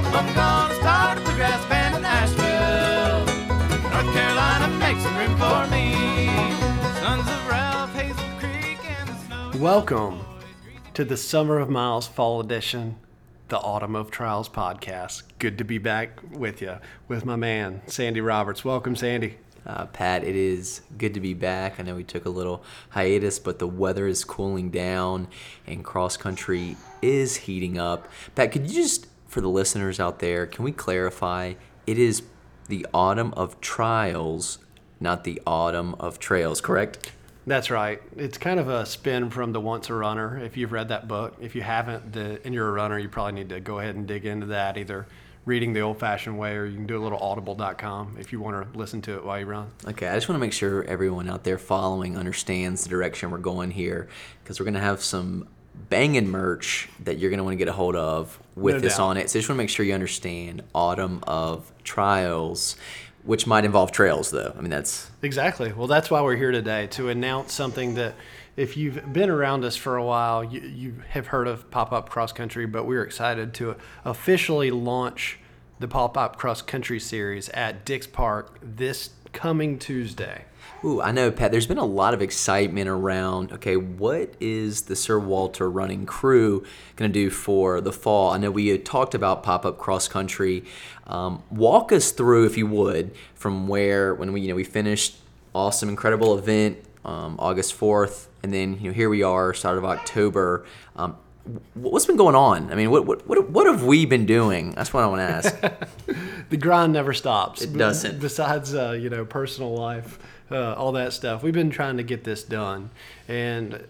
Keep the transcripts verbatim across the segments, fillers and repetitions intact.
I'm gonna start a bluegrass band in Asheville. North Carolina, make some room for me. Sons of Ralph, Hazel Creek, and the snow. Welcome to the Summer of Miles Fall Edition, the Autumn of Trials podcast. Good to be back with you, with my man, Sandy Roberts. Welcome, Sandy. Uh, Pat, it is good to be back. I know we took a little hiatus, but the weather is cooling down and cross country is heating up. Pat, could you just, for the listeners out there, can we clarify? It is the Autumn of Trials, not the Autumn of Trails, correct? That's right. It's kind of a spin from the Once a Runner. If you've read that book, if you haven't, the, and you're a runner, you probably need to go ahead and dig into that, either reading the old-fashioned way, or you can do a little audible dot com if you want to listen to it while you run. Okay, I just want to make sure everyone out there following understands the direction we're going here, because we're going to have some banging merch that you're going to want to get a hold of with No this doubt. on it. So I just want to make sure you understand Autumn of Trials, which might involve trails, though. I mean, that's... Exactly. Well, that's why we're here today, to announce something that if you've been around us for a while, you, you have heard of Pop-Up Cross Country, but we're excited to officially launch the Pop-Up Cross Country series at Dix Park this coming Tuesday. Ooh, I know, Pat, there's been a lot of excitement around, okay, what is the Sir Walter Running Crew going to do for the fall? I know we had talked about Pop-Up Cross Country. Um, walk us through, if you would, from where, when we, you know, we finished awesome, incredible event, um, August fourth, and then, you know, here we are, start of October. Um, what's been going on? I mean, what, what, what, what have we been doing? That's what I want to ask. The grind never stops. It doesn't. Besides, uh, you know, personal life, uh, all that stuff. We've been trying to get this done. And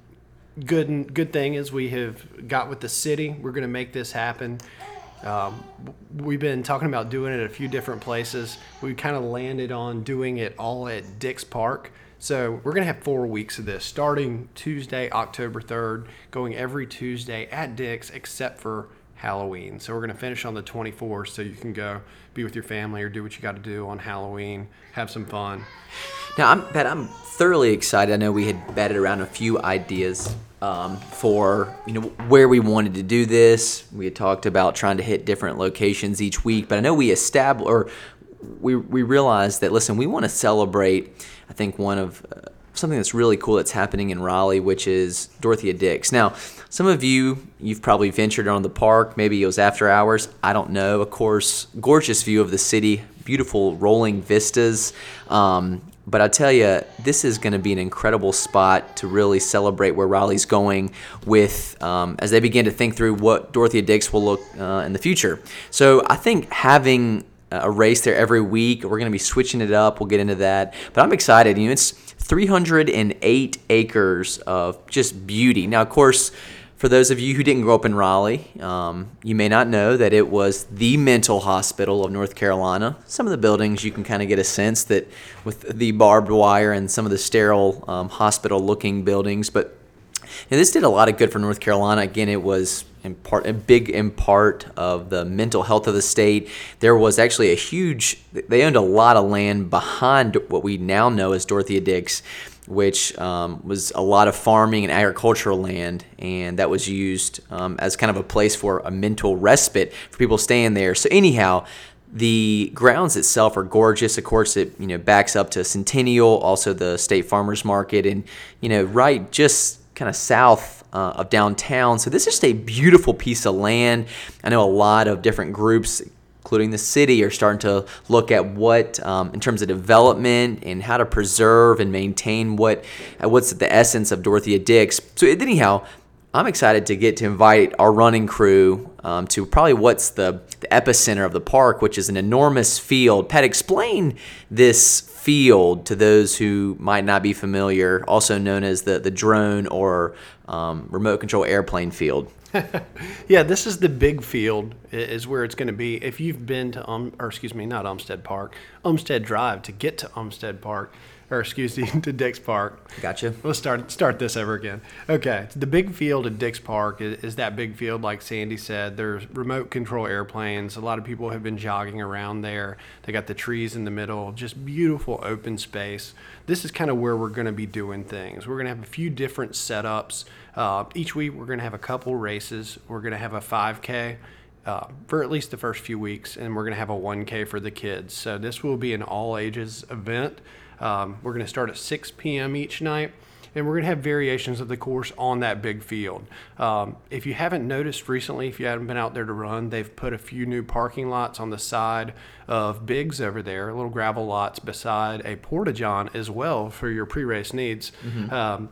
good good thing is we have got with the city. We're going to make this happen. Um, we've been talking about doing it at a few different places. We kind of landed on doing it all at Dix Park. So we're going to have four weeks of this, starting Tuesday, October third, going every Tuesday at Dix except for Halloween. So we're going to finish on the twenty-fourth, so you can go be with your family or do what you got to do on Halloween, have some fun. Now, I'm, Pat, I'm thoroughly excited. I know we had batted around a few ideas um, for, you know, where we wanted to do this. We had talked about trying to hit different locations each week, but I know we established, or we we realized that, listen, we want to celebrate, I think, one of uh, something that's really cool that's happening in Raleigh, which is Dorothea Dix. Now, some of you, you've probably ventured on the park. Maybe it was after hours. I don't know. Of course, gorgeous view of the city, beautiful rolling vistas. Um, but I tell you, this is going to be an incredible spot to really celebrate where Raleigh's going with, um, as they begin to think through what Dorothea Dix will look uh, in the future. So I think having a race there every week, we're going to be switching it up. We'll get into that. But I'm excited. You know, it's three hundred eight acres of just beauty. Now, of course, for those of you who didn't grow up in Raleigh, um, you may not know that it was the mental hospital of North Carolina. Some of the buildings, you can kind of get a sense that with the barbed wire and some of the sterile um, hospital-looking buildings. But and this did a lot of good for North Carolina. Again, it was in part, a big in part of the mental health of the state. There was actually a huge, they owned a lot of land behind what we now know as Dorothea Dix, which um, was a lot of farming and agricultural land, and that was used um, as kind of a place for a mental respite for people staying there. So anyhow, the grounds itself are gorgeous. Of course, it you know backs up to Centennial, also the State Farmers Market, and you know right just kind of south uh, of downtown. So this is just a beautiful piece of land. I know a lot of different groups, including the city, are starting to look at what, um, in terms of development and how to preserve and maintain what, uh, what's the essence of Dorothea Dix. So anyhow, I'm excited to get to invite our running crew um, to probably what's the, the epicenter of the park, which is an enormous field. Pat, explain this field to those who might not be familiar, also known as the, the drone or um, remote control airplane field. Yeah, this is the big field is where it's going to be. If you've been to, um, or excuse me, not Umstead Park, Umstead Drive to get to Umstead Park, or excuse me, to Dix Park. Gotcha. Let's start start this over again. Okay, the big field at Dix Park is, is that big field, like Sandy said. There's remote control airplanes. A lot of people have been jogging around there. They got the trees in the middle, just beautiful open space. This is kind of where we're going to be doing things. We're going to have a few different setups. Uh, each week we're going to have a couple races. We're going to have a five K uh, for at least the first few weeks, and we're going to have a one K for the kids. So this will be an all-ages event. Um, we're going to start at six p.m. each night, and we're going to have variations of the course on that big field. Um, if you haven't noticed recently, if you haven't been out there to run, they've put a few new parking lots on the side of Biggs over there, little gravel lots beside a porta-john as well for your pre-race needs. Mm-hmm. Um,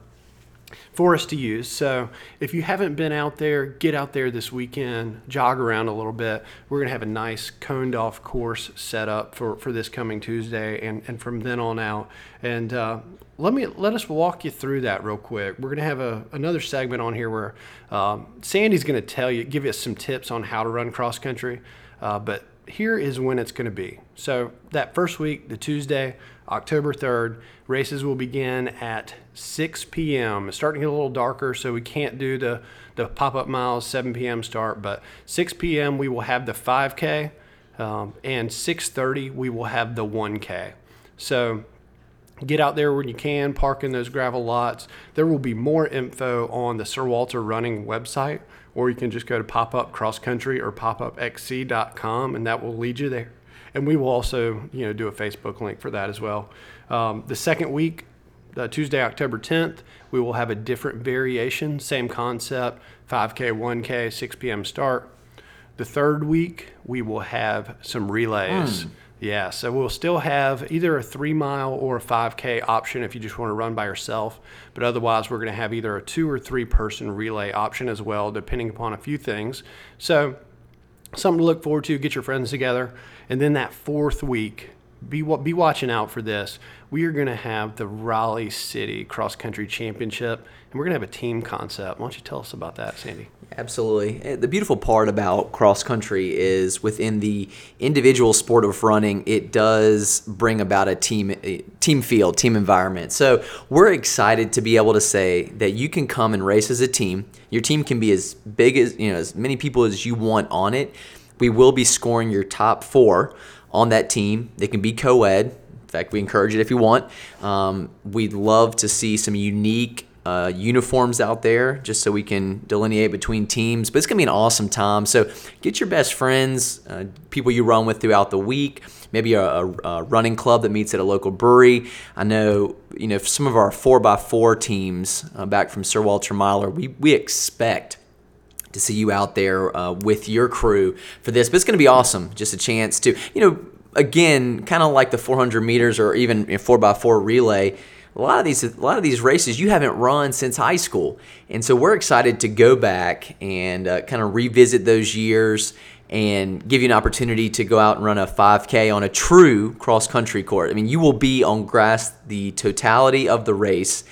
for us to use. So if you haven't been out there, get out there this weekend, jog around a little bit. We're going to have a nice coned off course set up for, for this coming Tuesday and, and from then on out. And uh, let me let us walk you through that real quick. We're going to have a, another segment on here where um, Sandy's going to tell you, give you some tips on how to run cross country. Uh, but here is when it's going to be. So that first week, the Tuesday, October third, races will begin at six p.m. It's starting to get a little darker, so we can't do the, the pop-up miles, seven p.m. start, but six p.m. we will have the five K, um, and six thirty we will have the one K. So get out there when you can, park in those gravel lots. There will be more info on the Sir Walter Running website, or you can just go to Pop-Up Cross Country or pop up x c dot com, and that will lead you there. And we will also, you know, do a Facebook link for that as well. Um, the second week, uh, Tuesday, October tenth, we will have a different variation, same concept, five K, one K, six p.m. start. The third week, we will have some relays. Mm. Yeah, so we'll still have either a three mile or a five K option if you just want to run by yourself. But otherwise, we're going to have either a two or three person relay option as well, depending upon a few things. So something to look forward to, get your friends together. And then that fourth week, be be watching out for this. We are going to have the Raleigh City Cross Country Championship, and we're going to have a team concept. Why don't you tell us about that, Sandy? Absolutely. The beautiful part about cross country is within the individual sport of running, it does bring about a team a team field, team environment. So we're excited to be able to say that you can come and race as a team. Your team can be as big as, you know, as many people as you want on it. We will be scoring your top four on that team. They can be co-ed. In fact, we encourage it if you want. Um, we'd love to see some unique uh, uniforms out there just so we can delineate between teams. But it's going to be an awesome time. So get your best friends, uh, people you run with throughout the week, maybe a, a, a running club that meets at a local brewery. I know, you know, some of our four by four teams uh, back from Sir Walter Myler, we, we expect to see you out there uh, with your crew for this. But it's going to be awesome. Just a chance to, you know, again, kind of like the four hundred meters or even a four by four relay, a lot of these a lot of these races you haven't run since high school. And so we're excited to go back and uh, kind of revisit those years and give you an opportunity to go out and run a five K on a true cross-country court. I mean, you will be on grass the totality of the race.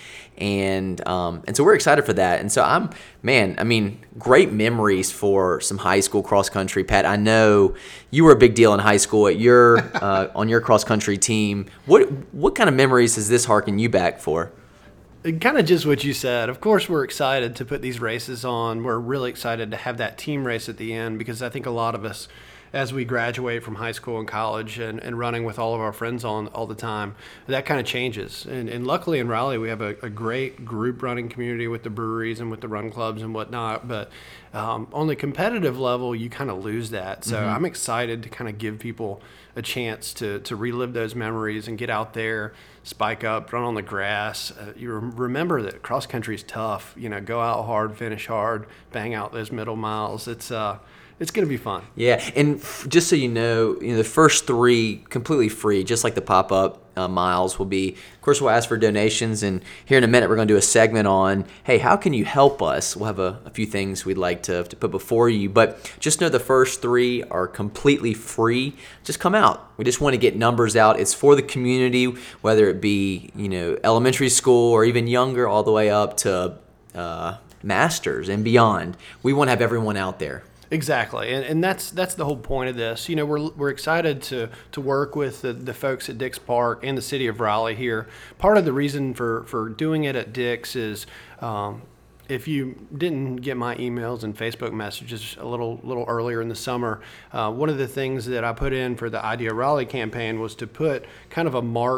And um, and so we're excited for that. And so I'm, man, I mean, great memories for some high school cross country. Pat, I know you were a big deal in high school at your uh, on your cross country team. What what kind of memories does this harken you back for? Kind of just what you said. Of course, we're excited to put these races on. We're really excited to have that team race at the end because I think a lot of us, as we graduate from high school and college and, and running with all of our friends on all the time, that kind of changes. And, and luckily in Raleigh, we have a, a great group running community with the breweries and with the run clubs and whatnot. But um, on the competitive level, you kind of lose that. So mm-hmm. I'm excited to kind of give people a chance to, to relive those memories and get out there, spike up, run on the grass. Uh, you remember that cross country is tough. You know, go out hard, finish hard, bang out those middle miles. It's uh, It's going to be fun. Yeah, and f- just so you know, you know, the first three completely free, just like the pop-up uh, miles will be. Of course, we'll ask for donations, and here in a minute we're going to do a segment on, hey, how can you help us? We'll have a, a few things we'd like to, to put before you, but just know the first three are completely free. Just come out. We just want to get numbers out. It's for the community, whether it be, you know, elementary school or even younger, all the way up to uh, masters and beyond. We want to have everyone out there. Exactly, and and that's that's the whole point of this. You know, we're we're excited to to work with the, the folks at Dix Park and the city of Raleigh here. Part of the reason for, for doing it at Dix is, um, if you didn't get my emails and Facebook messages a little little earlier in the summer, uh, one of the things that I put in for the Idea Raleigh campaign was to put kind of a marked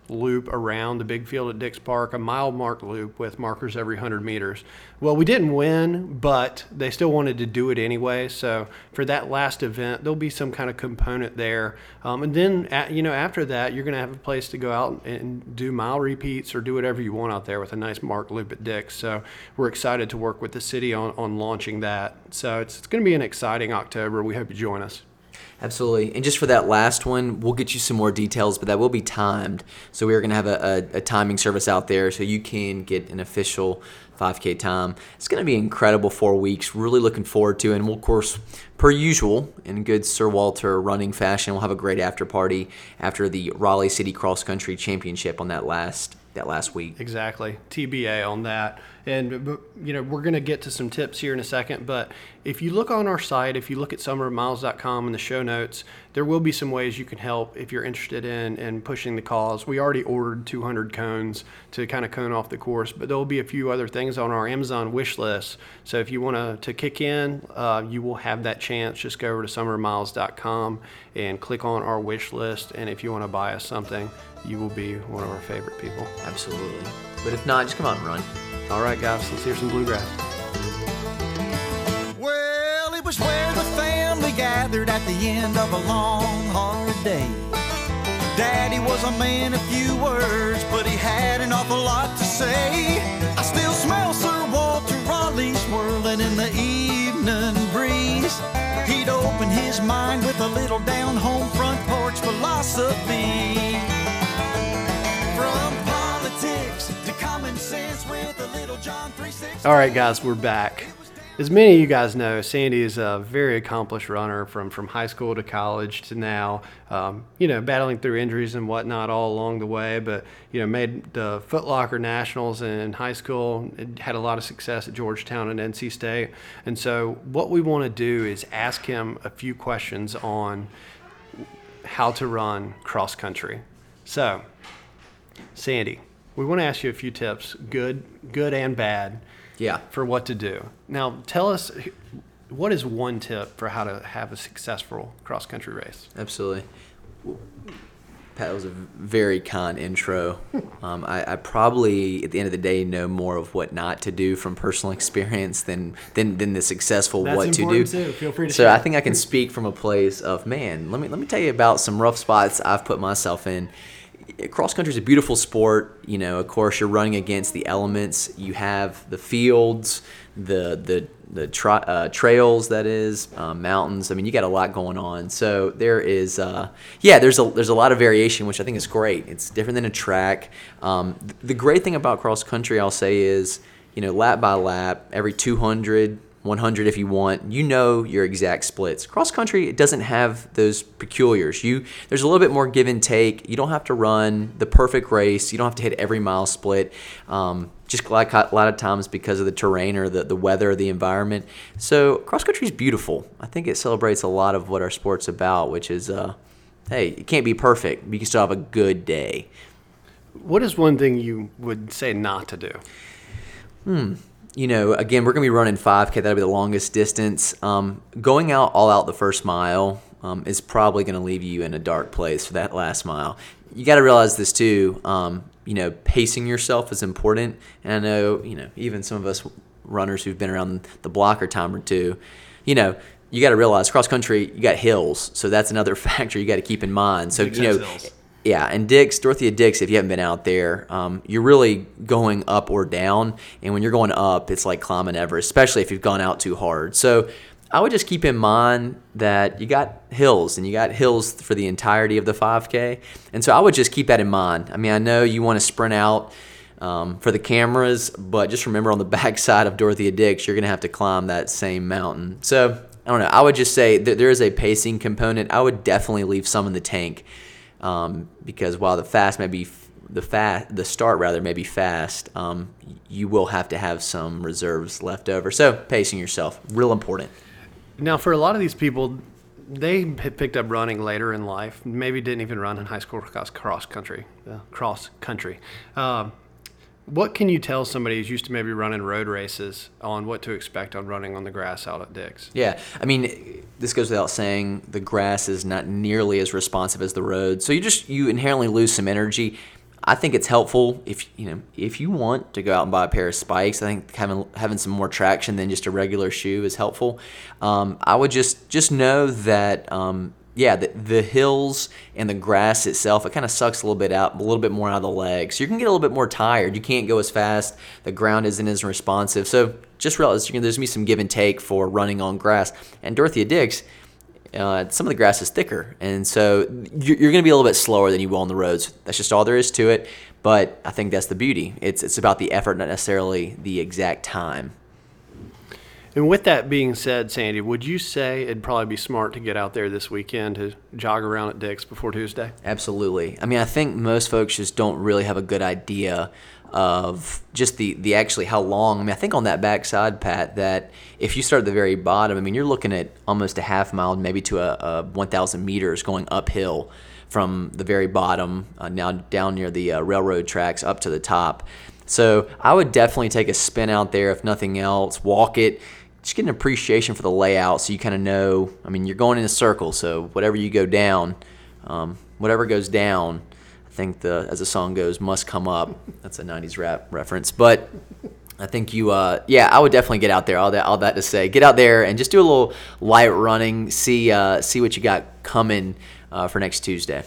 loop around the big field at Dix Park, a mile mark loop with markers every one hundred meters. Well, we didn't win, but they still wanted to do it anyway. So for that last event, there'll be some kind of component there. Um, and then, at, you know, after that, you're going to have a place to go out and do mile repeats or do whatever you want out there with a nice mark loop at Dix. So we're excited to work with the city on, on launching that. So it's, it's going to be an exciting October. We hope you join us. Absolutely. And just for that last one, we'll get you some more details, but that will be timed. So we are going to have a, a, a timing service out there so you can get an official five K time. It's going to be an incredible four weeks. Really looking forward to it. And we'll, of course, per usual, in good Sir Walter running fashion, we'll have a great after party after the Raleigh City Cross Country Championship on that last that last week. Exactly. T B A on that. And, you know, we're going to get to some tips here in a second, but if you look on our site, if you look at summer of miles dot com in the show notes, there will be some ways you can help if you're interested in, in pushing the cause. We already ordered two hundred cones to kind of cone off the course, but there will be a few other things on our Amazon wish list. So if you want to, to kick in, uh, you will have that chance. Just go over to summer of miles dot com and click on our wish list. And if you want to buy us something, you will be one of our favorite people. Absolutely. But if not, just come out and run. All right, guys, let's hear some bluegrass. Well, it was where the family gathered at the end of a long, hard day. Daddy was a man of few words, but he had an awful lot to say. I still smell Sir Walter Raleigh's swirling in the evening breeze. He'd open his mind with a little down-home front porch philosophy. From politics to common sense with a little John three sixteen. All right, guys, we're back. As many of you guys know, Sandy is a very accomplished runner from, from high school to college to now, um, you know, battling through injuries and whatnot all along the way, but, you know, made the Foot Locker Nationals in high school, had a lot of success at Georgetown and N C State. And so what we want to do is ask him a few questions on how to run cross country. So, Sandy, we want to ask you a few tips, good, good and bad. Yeah. For what to do. Now, tell us, what is one tip for how to have a successful cross-country race? Absolutely. Pat, that was a very kind intro. Um, I, I probably, at the end of the day, know more of what not to do from personal experience than than, than the successful That's what to do. important too. Feel free to so share. I think I can speak from a place of, man, let me let me tell you about some rough spots I've put myself in. Cross country is a beautiful sport. You know, of course, you're running against the elements. You have the fields, the the the tra- uh, trails, that is, um, mountains. I mean, you got a lot going on. So there is, uh, yeah, there's a there's a lot of variation, which I think is great. It's different than a track. Um, th- the great thing about cross country, I'll say, is, you know, lap by lap, every two hundred. one hundred if you want, you know your exact splits. Cross country, it doesn't have those peculiars. You there's a little bit more give and take. You don't have to run the perfect race. You don't have to hit every mile split. Um, just like a lot of times because of the terrain or the, the weather or the environment. So cross country is beautiful. I think it celebrates a lot of what our sport's about, which is, uh, hey, it can't be perfect, but you can still have a good day. What is one thing you would say not to do? Hmm. You know, again, we're going to be running five K. That'll be the longest distance. Um, going out all out the first mile um, is probably going to leave you in a dark place for that last mile. You got to realize this too. Um, you know, pacing yourself is important. And I know, you know, even some of us runners who've been around the block a time or two, you know, you got to realize cross country, you got hills. So that's another factor you got to keep in mind. So, Big you know, hills. Yeah, and Dix, Dorothea Dix, if you haven't been out there, um, you're really going up or down. And when you're going up, it's like climbing Everest, especially if you've gone out too hard. So I would just keep in mind that you got hills, and you got hills for the entirety of the five K. And so I would just keep that in mind. I mean, I know you want to sprint out um, for the cameras, but just remember on the backside of Dorothea Dix, you're going to have to climb that same mountain. So I don't know. I would just say that there is a pacing component. I would definitely leave some in the tank. Um, because while the fast may be f- the fast, the start rather may be fast, um, you will have to have some reserves left over. So pacing yourself, real important. Now, for a lot of these people, they had picked up running later in life. Maybe didn't even run in high school cross cross country. Uh, cross country. Um, what can you tell somebody who's used to maybe running road races on what to expect on running on the grass out at Dix? Yeah, I mean, this goes without saying. The grass is not nearly as responsive as the road, so you just you inherently lose some energy. I think it's helpful if you know if you want to go out and buy a pair of spikes. I think having having some more traction than just a regular shoe is helpful. Um, I would just just know that um, yeah, the, the hills and the grass itself, it kind of sucks a little bit out, a little bit more out of the legs. So you can get a little bit more tired. You can't go as fast. The ground isn't as responsive. So just realize there's going to be some give and take for running on grass. And Dorothea Dix, Uh, some of the grass is thicker, and so you're, you're going to be a little bit slower than you will on the roads. That's just all there is to it, but I think that's the beauty. It's it's about the effort, not necessarily the exact time. And with that being said, Sandy, would you say it'd probably be smart to get out there this weekend to jog around at Dick's before Tuesday? Absolutely. I mean, I think most folks just don't really have a good idea of just the, the actually how long. I mean, I think on that backside, Pat, that if you start at the very bottom, I mean, you're looking at almost a half mile, maybe to a, a one thousand meters going uphill from the very bottom, uh, now down near the uh, railroad tracks up to the top. So I would definitely take a spin out there, if nothing else, walk it, just get an appreciation for the layout so you kind of know. I mean, you're going in a circle, so whatever you go down, um, whatever goes down, I think the as the song goes, must come up. That's a nineties rap reference. But I think you, uh, yeah, I would definitely get out there. All that, all that to say, get out there and just do a little light running. See, uh, see what you got coming uh, for next Tuesday.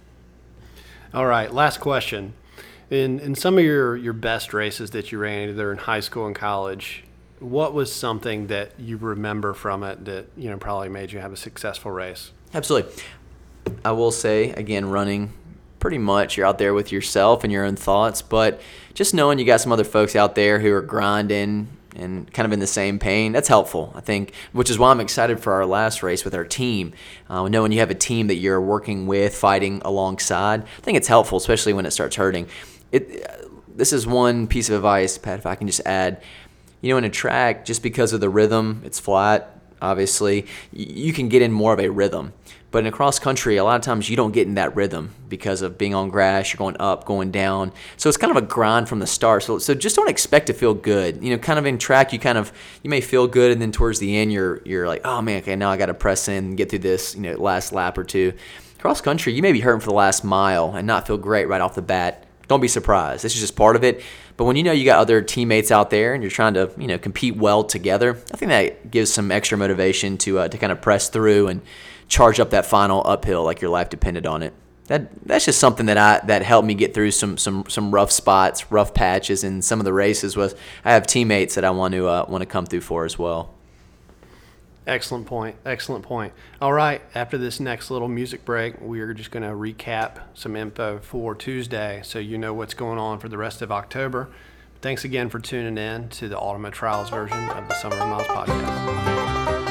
All right, last question. In in some of your, your best races that you ran, either in high school and college, what was something that you remember from it that you know probably made you have a successful race? Absolutely. I will say again, running. Pretty much you're out there with yourself and your own thoughts, but just knowing you got some other folks out there who are grinding and kind of in the same pain, that's helpful, I think, which is why I'm excited for our last race with our team. Uh, knowing you have a team that you're working with, fighting alongside, I think it's helpful, especially when it starts hurting. It. Uh, this is one piece of advice, Pat, if I can just add. You know, in a track, just because of the rhythm, it's flat, obviously, you can get in more of a rhythm. But in a cross country, a lot of times you don't get in that rhythm because of being on grass. You're going up, going down. So it's kind of a grind from the start. So so just don't expect to feel good. You know, kind of in track, you kind of you may feel good, and then towards the end, you're you're like, oh man, okay, now I got to press in and get through this, you know, last lap or two. Cross country, you may be hurting for the last mile and not feel great right off the bat. Don't be surprised. This is just part of it. But when you know you got other teammates out there and you're trying to, you know, compete well together, I think that gives some extra motivation to uh, to kind of press through and charge up that final uphill like your life depended on it. That that's just something that I that helped me get through some some some rough spots, rough patches in some of the races. Was I have teammates that I want to uh, want to come through for as well. Excellent point. Excellent point. All right. After this next little music break, we are just going to recap some info for Tuesday so you know what's going on for the rest of October. Thanks again for tuning in to the Autumn of Trials version of the Summer of Miles podcast.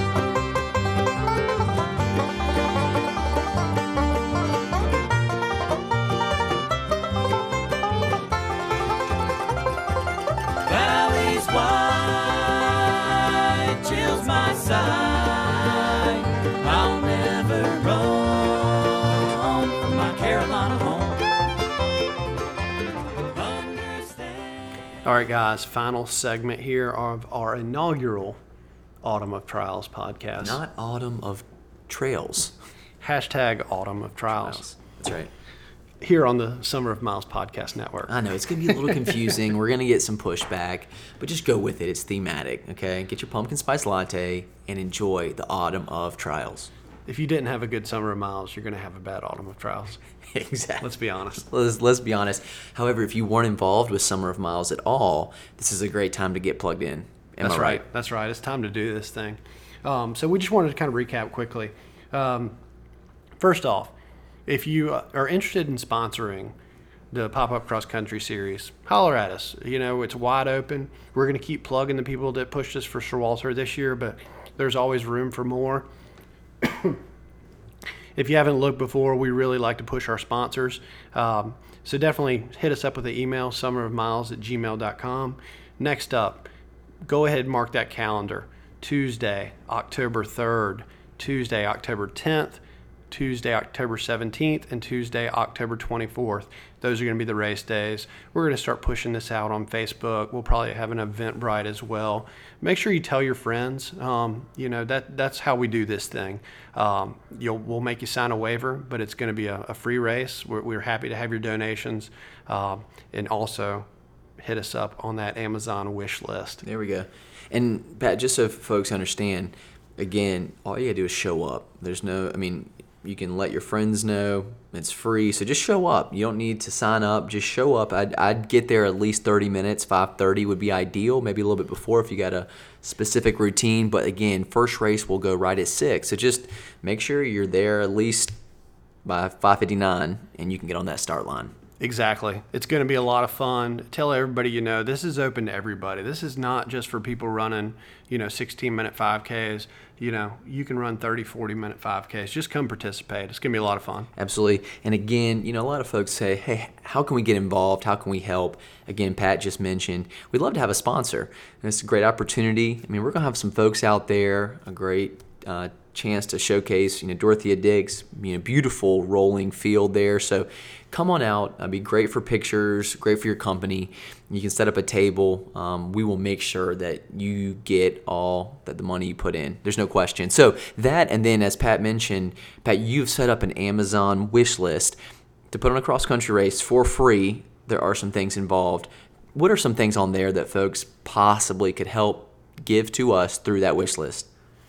I'll never roam from my Carolina home. All right, guys, final segment here of our inaugural Autumn of Trials podcast. Not Autumn of Trails. Hashtag Autumn of Trials. Trials. That's right. Here on the Summer of Miles podcast network. I know, it's going to be a little confusing. We're going to get some pushback, but just go with it. It's thematic, okay? Get your pumpkin spice latte and enjoy the Autumn of Trials. If you didn't have a good Summer of Miles, you're going to have a bad Autumn of Trials. Exactly. Let's be honest. Let's, let's be honest. However, if you weren't involved with Summer of Miles at all, this is a great time to get plugged in. Am That's I right? right. That's right. It's time to do this thing. Um, so we just wanted to kind of recap quickly. Um, first off, if you are interested in sponsoring the Pop-Up Cross Country Series, holler at us. You know, it's wide open. We're going to keep plugging the people that pushed us for Sir Walter this year, but there's always room for more. If you haven't looked before, we really like to push our sponsors. Um, so definitely hit us up with the email, summerofmiles at gmail dot com. Next up, go ahead and mark that calendar. Tuesday, October third, Tuesday, October tenth, Tuesday, October seventeenth, and Tuesday, October twenty-fourth. Those are going to be the race days. We're going to start pushing this out on Facebook. We'll probably have an Eventbrite as well. Make sure you tell your friends. Um, you know, that that's how we do this thing. Um, you'll we'll make you sign a waiver, but it's going to be a, a free race. We're, we're happy to have your donations, um, and also hit us up on that Amazon wish list. There we go. And Pat, just so folks understand, again, all you gotta do is show up. There's no, I mean, you can let your friends know. It's free, so just show up. You don't need to sign up. Just show up. I'd, I'd get there at least thirty minutes. five thirty would be ideal, maybe a little bit before if you got a specific routine. But again, first race will go right at six. So just make sure you're there at least by five fifty-nine, and you can get on that start line. Exactly. It's going to be a lot of fun. Tell everybody you know, this is open to everybody. This is not just for people running, you know, sixteen-minute five Ks. You know, you can run thirty, forty-minute five Ks. Just come participate. It's going to be a lot of fun. Absolutely. And again, you know, a lot of folks say, hey, how can we get involved? How can we help? Again, Pat just mentioned, we'd love to have a sponsor. And it's a great opportunity. I mean, we're going to have some folks out there, a great uh, chance to showcase, you know, Dorothea Dix, you know, beautiful rolling field there. So come on out. It'd be great for pictures, great for your company. You can set up a table. Um, we will make sure that you get all that the money you put in. There's no question. So that, and then as Pat mentioned, Pat, you've set up an Amazon wish list to put on a cross-country race for free. There are some things involved. What are some things on there that folks possibly could help give to us through that wish list?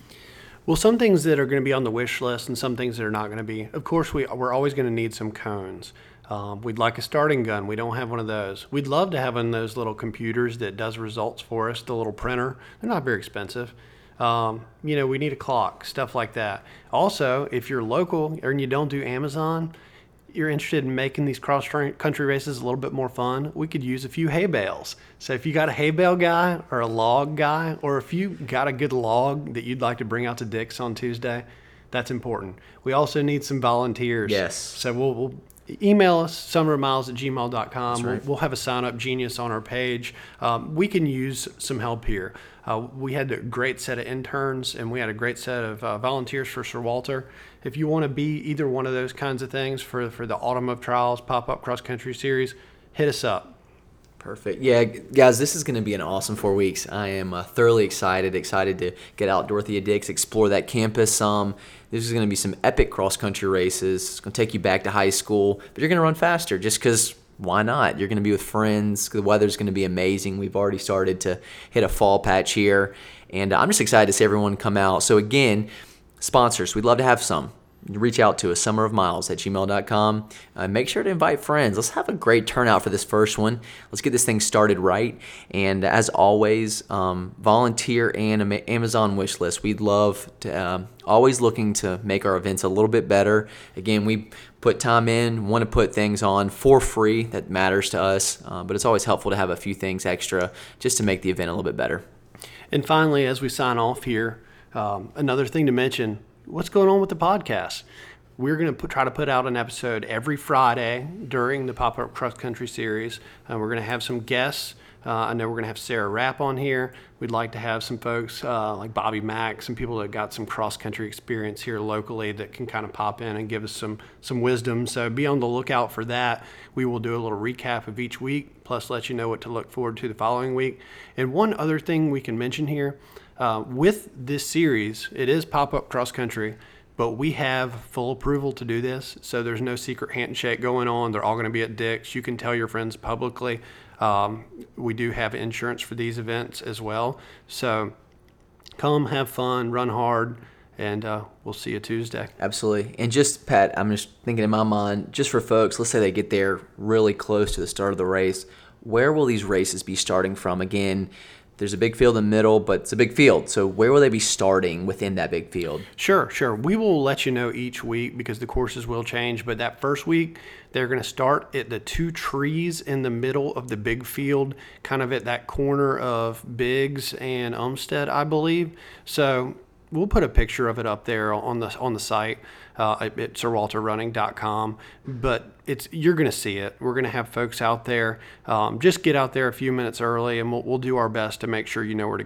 Well, some things that are going to be on the wish list and some things that are not going to be. Of course, we, we're always going to need some cones. Um, we'd like a starting gun. We don't have one of those. We'd love to have one of those little computers that does results for us, the little printer. They're not very expensive. Um, you know, we need a clock, stuff like that. Also, if you're local and you don't do Amazon, you're interested in making these cross-country races a little bit more fun, we could use a few hay bales. So if you got a hay bale guy or a log guy, or if you got a good log that you'd like to bring out to Dick's on Tuesday, that's important. We also need some volunteers. Yes. So we'll, we'll email us, summer miles at gmail dot com. Right. We'll, we'll have a sign-up genius on our page. Um, we can use some help here. Uh, we had a great set of interns, and we had a great set of uh, volunteers for Sir Walter. If you want to be either one of those kinds of things for, for the Autumn of Trials Pop-Up Cross Country Series, hit us up. Perfect. Yeah, guys, this is going to be an awesome four weeks. I am uh, thoroughly excited, excited to get out Dorothea Dix, explore that campus. Um, this is going to be some epic cross-country races. It's going to take you back to high school, but you're going to run faster just because why not? You're going to be with friends. The weather's going to be amazing. We've already started to hit a fall patch here, and I'm just excited to see everyone come out. So again, sponsors, we'd love to have some. Reach out to us, summer of miles at gmail dot com. Uh, make sure to invite friends. Let's have a great turnout for this first one. Let's get this thing started right. And as always, um, volunteer and Amazon wish list. We'd love to, uh, always looking to make our events a little bit better. Again, we put time in, want to put things on for free. That matters to us. Uh, but it's always helpful to have a few things extra just to make the event a little bit better. And finally, as we sign off here, um, another thing to mention, what's going on with the podcast? We're going to put, try to put out an episode every Friday during the Pop-Up Cross Country Series. Uh, we're going to have some guests. Uh, I know we're going to have Sarah Rapp on here. We'd like to have some folks uh, like Bobby Mack, some people that got some cross-country experience here locally that can kind of pop in and give us some, some wisdom. So be on the lookout for that. We will do a little recap of each week, plus let you know what to look forward to the following week. And one other thing we can mention here, Uh, with this series, it is pop-up cross-country, but we have full approval to do this, so there's no secret handshake going on. They're all going to be at Dick's. You can tell your friends publicly. Um, we do have insurance for these events as well. So come, have fun, run hard, and uh, we'll see you Tuesday. Absolutely. And just, Pat, I'm just thinking in my mind, just for folks, let's say they get there really close to the start of the race, where will these races be starting from? Again, there's a big field in the middle, but it's a big field. So where will they be starting within that big field? Sure, sure. We will let you know each week because the courses will change. But that first week, they're going to start at the two trees in the middle of the big field, kind of at that corner of Biggs and Umstead, I believe. So we'll put a picture of it up there on the on the site uh, at, at sir walter running dot com. But it's you're going to see it. We're going to have folks out there. Um, just get out there a few minutes early, and we'll, we'll do our best to make sure you know where to go.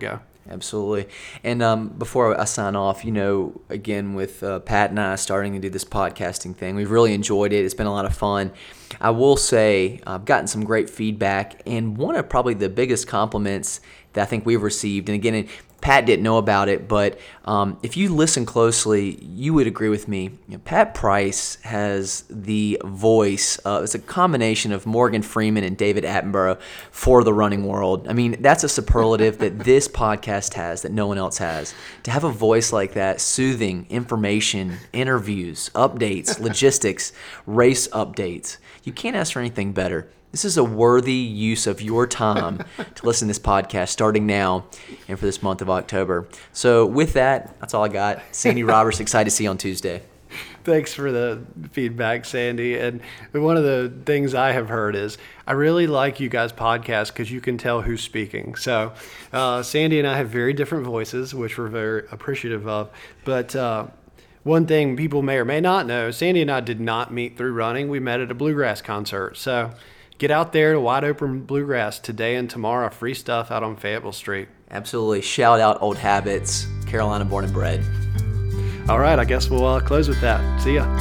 Absolutely. And um, before I sign off, you know, again, with uh, Pat and I starting to do this podcasting thing, we've really enjoyed it. It's been a lot of fun. I will say I've gotten some great feedback, and one of probably the biggest compliments that I think we've received, and again, Pat didn't know about it, but um, if you listen closely, you would agree with me. You know, Pat Price has the voice. Uh, it's a combination of Morgan Freeman and David Attenborough for the running world. I mean, that's a superlative that this podcast has that no one else has. To have a voice like that, soothing, information, interviews, updates, logistics, race updates, you can't ask for anything better. This is a worthy use of your time to listen to this podcast starting now and for this month of October. So with that, that's all I got. Sandy Roberts, excited to see you on Tuesday. Thanks for the feedback, Sandy. And one of the things I have heard is I really like you guys' podcast because you can tell who's speaking. So uh, Sandy and I have very different voices, which we're very appreciative of. But uh, one thing people may or may not know, Sandy and I did not meet through running. We met at a bluegrass concert. So get out there to Wide Open Bluegrass today and tomorrow. Free stuff out on Fayetteville Street. Absolutely. Shout out Old Habits, Carolina born and bred. All right, I guess we'll uh, close with that. See ya.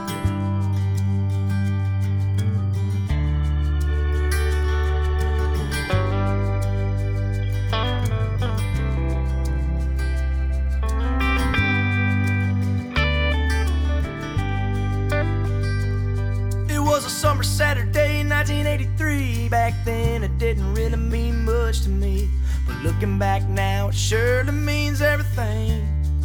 It was a summer Saturday, nineteen eighty-three. Back then it didn't really mean much to me, but looking back now it surely means everything.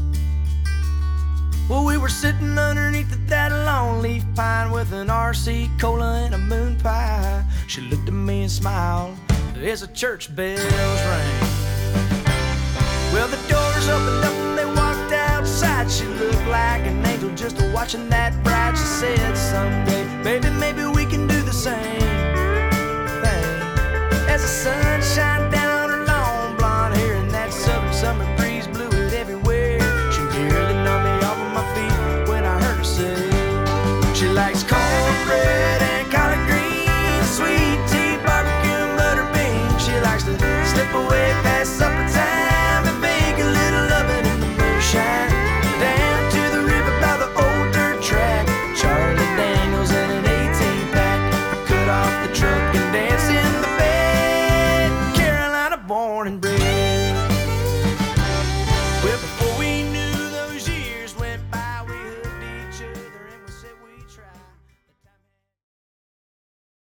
Well, we were sitting underneath that long leaf pine with an R C cola and a moon pie. She looked at me and smiled as the church bells rang. Well, the doors opened up and they walked outside. She looked like an angel just watching that bride. She said, someday, baby, maybe we can do the same thing. As the sun shined down on her long blonde hair and that southern summer breeze blew it everywhere, she nearly knocked me off of my feet when I heard her say she likes cornbread and collard greens, sweet tea, barbecue, and butter beans. She likes to slip away past supper time and make a little loving in the moonshine down to the river by the old dirt track. Charlie Daniels and an eighteen pack, cut off the truck and dance in the bed. Carolina born and bred.